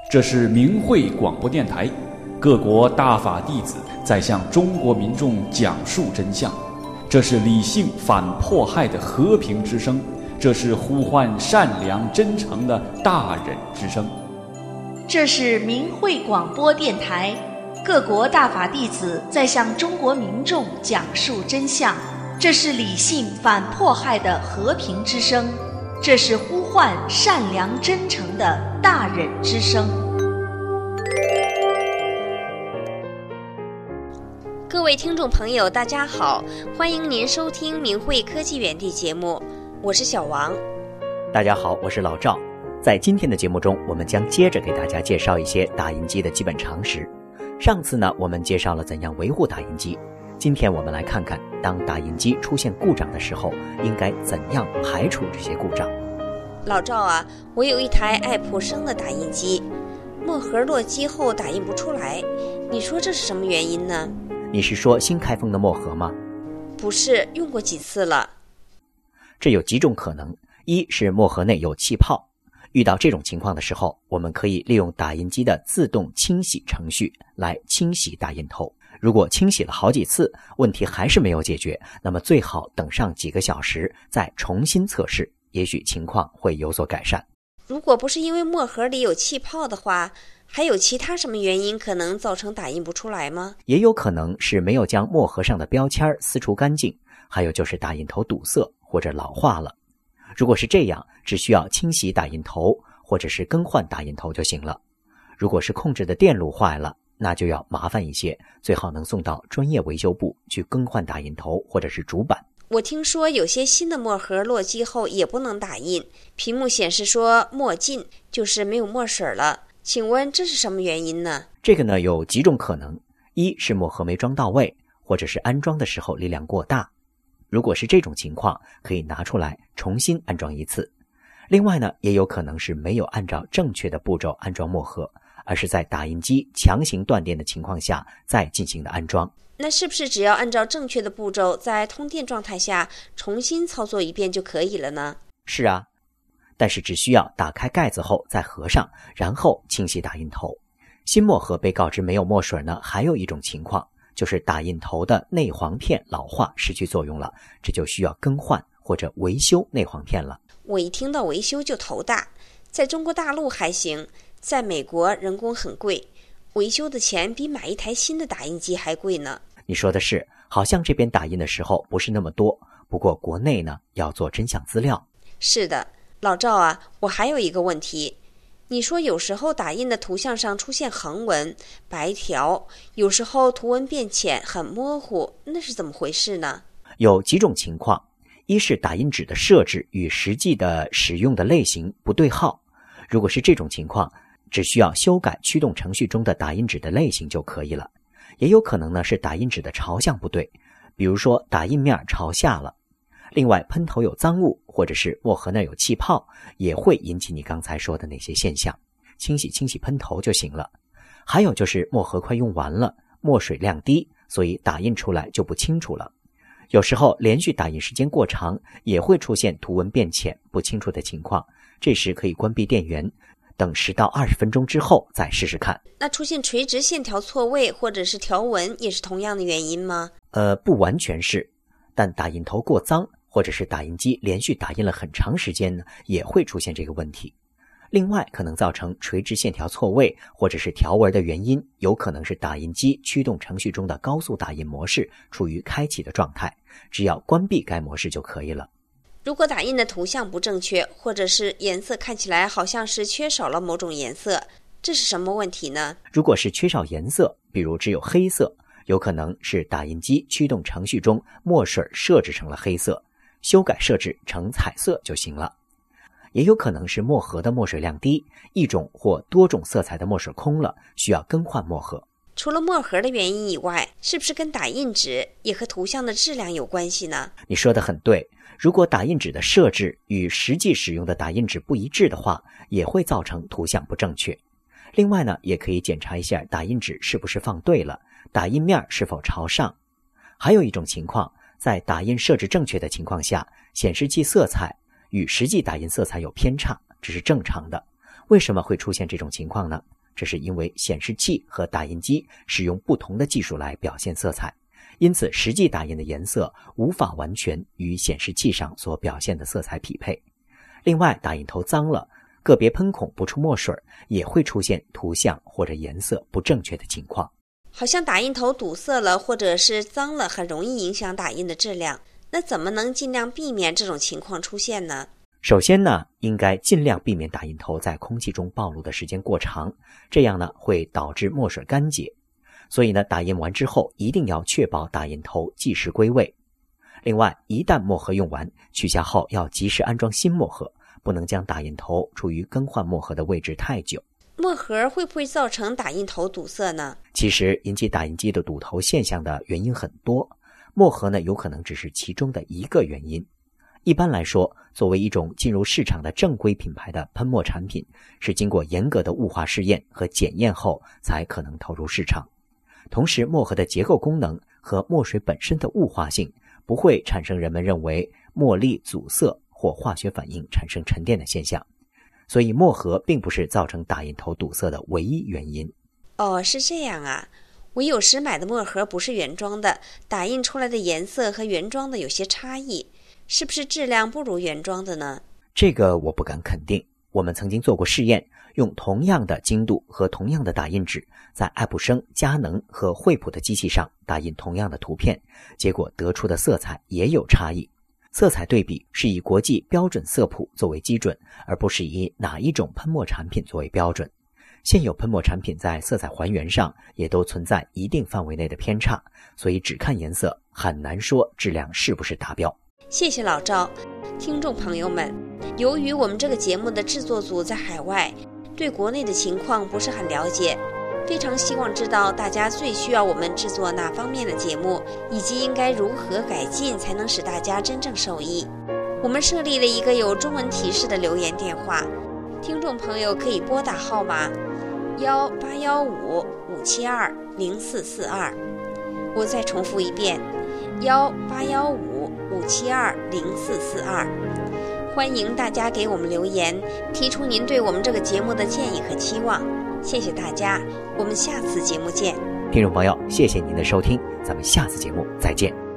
这是明慧广播电台，各国大法弟子在向中国民众讲述真相。这是理性反迫害的和平之声，这是呼唤善良真诚的大忍之声。 这是明慧广播电台，各国大法弟子在向中国民众讲述真相。这是理性反迫害的和平之声，这是呼唤善良真诚的大忍之声。 各位听众朋友，大家好，欢迎您收听明慧科技园地节目，我是小王。 大家好，我是老赵。在今天的节目中，我们将接着给大家介绍一些打印机的基本常识。上次呢，我们介绍了怎样维护打印机，今天我们来看看当打印机出现故障的时候，应该怎样排除这些故障。 老赵啊，我有一台爱普生的打印机，墨盒落机后打印不出来，你说这是什么原因呢？ 你是说新开封的墨盒吗？ 不是，用过几次了。 这有几种可能，一是墨盒内有气泡，遇到这种情况的时候，我们可以利用打印机的自动清洗程序来清洗打印头。如果清洗了好几次，问题还是没有解决，那么最好等上几个小时再重新测试，也许情况会有所改善。 如果不是因为墨盒里有气泡的话，还有其他什么原因可能造成打印不出来吗？ 也有可能是没有将墨盒上的标签撕除干净，还有就是打印头堵塞或者老化了。如果是这样，只需要清洗打印头或者是更换打印头就行了。如果是控制的电路坏了，那就要麻烦一些，最好能送到专业维修部去更换打印头或者是主板。 我听说有些新的墨盒落机后也不能打印，屏幕显示说墨尽，就是没有墨水了。请问这是什么原因呢？ 这个呢有几种可能，一是墨盒没装到位，或者是安装的时候力量过大。如果是这种情况，可以拿出来重新安装一次。另外呢，也有可能是没有按照正确的步骤安装墨盒，而是在打印机强行断电的情况下再进行的安装。 那是不是只要按照正确的步骤，在通电状态下重新操作一遍就可以了呢？ 是啊，但是只需要打开盖子后再合上，然后清洗打印头。新墨盒被告知没有墨水呢，还有一种情况，就是打印头的内黄片老化失去作用了，这就需要更换或者维修内黄片了。 我一听到维修就头大，在中国大陆还行，在美国人工很贵，维修的钱比买一台新的打印机还贵呢。 你说的是，好像这边打印的时候不是那么多，不过国内呢要做真相资料。 是的，老赵啊，我还有一个问题，你说有时候打印的图像上出现横纹、白条，有时候图文变浅很模糊，那是怎么回事呢？ 有几种情况，一是打印纸的设置与实际的使用的类型不对号。如果是这种情况，只需要修改驱动程序中的打印纸的类型就可以了。也有可能呢是打印纸的朝向不对，比如说打印面朝下了。另外，喷头有脏物，或者是墨盒那有气泡，也会引起你刚才说的那些现象。清洗喷头就行了。还有就是墨盒快用完了，墨水量低，所以打印出来就不清楚了。有时候连续打印时间过长，也会出现图文变浅不清楚的情况，这时可以关闭电源，等10到20分钟之后再试试看。 那出现垂直线条错位或者是条纹也是同样的原因吗？ 不完全是，但打印头过脏，或者是打印机连续打印了很长时间呢，也会出现这个问题。另外，可能造成垂直线条错位或者是条纹的原因，有可能是打印机驱动程序中的高速打印模式处于开启的状态，只要关闭该模式就可以了。 如果打印的图像不正确，或者是颜色看起来好像是缺少了某种颜色，这是什么问题呢？如果是缺少颜色，比如只有黑色，有可能是打印机驱动程序中墨水设置成了黑色，修改设置成彩色就行了。也有可能是墨盒的墨水量低，一种或多种色彩的墨水空了，需要更换墨盒。 除了墨盒的原因以外，是不是跟打印纸也和图像的质量有关系呢？ 你说得很对，如果打印纸的设置与实际使用的打印纸不一致的话，也会造成图像不正确。另外呢，也可以检查一下打印纸是不是放对了，打印面是否朝上。还有一种情况，在打印设置正确的情况下，显示器色彩与实际打印色彩有偏差，这是正常的。为什么会出现这种情况呢？ 这是因为显示器和打印机使用不同的技术来表现色彩，因此实际打印的颜色无法完全与显示器上所表现的色彩匹配。另外，打印头脏了，个别喷孔不出墨水，也会出现图像或者颜色不正确的情况。 好像打印头堵塞了或者是脏了，很容易影响打印的质量。那怎么能尽量避免这种情况出现呢？ 首先呢，应该尽量避免打印头在空气中暴露的时间过长，这样呢会导致墨水干结。所以呢，打印完之后一定要确保打印头即时归位。另外，一旦墨盒用完，取下后要及时安装新墨盒，不能将打印头处于更换墨盒的位置太久。 墨盒会不会造成打印头堵塞呢？ 其实引起打印机的堵头现象的原因很多，墨盒呢有可能只是其中的一个原因。一般来说，作为一种进入市场的正规品牌的喷墨产品，是经过严格的雾化试验和检验后才可能投入市场。同时，墨盒的结构功能和墨水本身的雾化性不会产生人们认为墨粒阻塞或化学反应产生沉淀的现象，所以墨盒并不是造成打印头堵塞的唯一原因。 哦，是这样啊。我有时买的墨盒不是原装的，打印出来的颜色和原装的有些差异，是不是质量不如原装的呢？ 这个我不敢肯定。我们曾经做过试验，用同样的精度和同样的打印纸，在爱普生、佳能和惠普的机器上打印同样的图片，结果得出的色彩也有差异。色彩对比是以国际标准色谱作为基准，而不是以哪一种喷墨产品作为标准。现有喷墨产品在色彩还原上也都存在一定范围内的偏差，所以只看颜色很难说质量是不是达标。 谢谢老赵。听众朋友们，由于我们这个节目的制作组在海外，对国内的情况不是很了解，非常希望知道大家最需要我们制作哪方面的节目，以及应该如何改进才能使大家真正受益。我们设立了一个有中文提示的留言电话，听众朋友可以拨打号码18155720442。我再重复一遍18155720442。欢迎大家给我们留言，提出您对我们这个节目的建议和期望。谢谢大家，我们下次节目见。 听众朋友，谢谢您的收听，咱们下次节目再见。